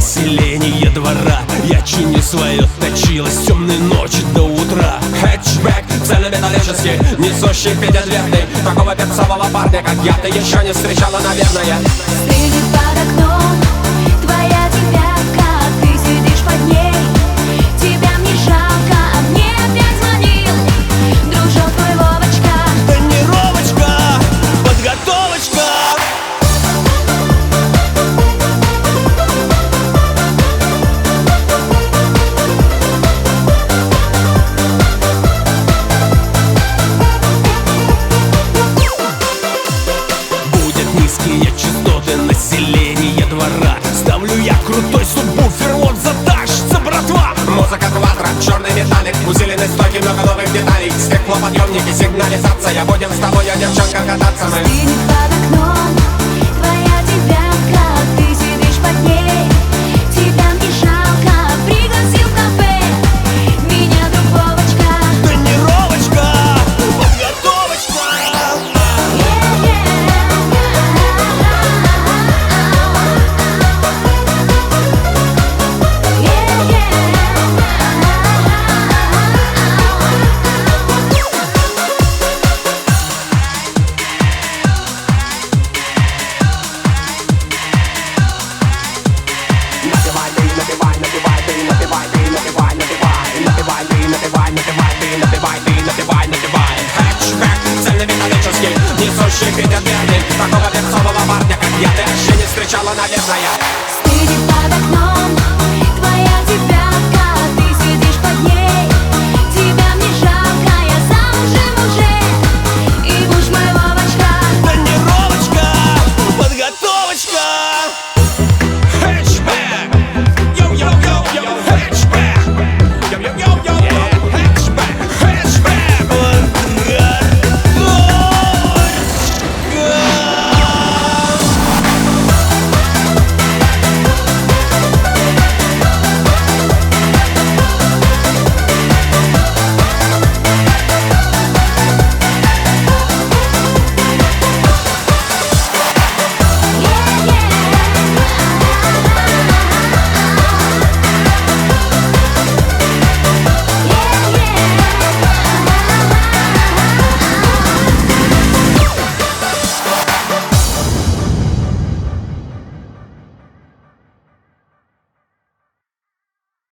население двора. Я чиню свое точилось темной ночи до утра. Хэтчбэк цельнометаллический, несущий пятидверный. Такого перцового парня, как я, ты еще не встречала, наверное. Стынет под окном твоя девятка, ты сидишь под ней. Тебя мне жалко, а мне опять звонил дружок твой Вовочка. Тонировочка, подготовочка. Низкие частоты населения двора. Ставлю я крутой субвуфер, вот затащится братва. Музыка квадро, черный металлик, усиленный стойки, много новых деталей. Стеклоподъемники, сигнализация, будем с тобой, девчонка, кататься мы. Стынет под окном твоя девятка, ты сидишь под ней. Тебя мне жалко, пригласил в кафе меня друг Вовочка. Тонировочка, подготовочка. Несущий пятидверный, такого перцового парня, как я, ты еще не встречала, наверное.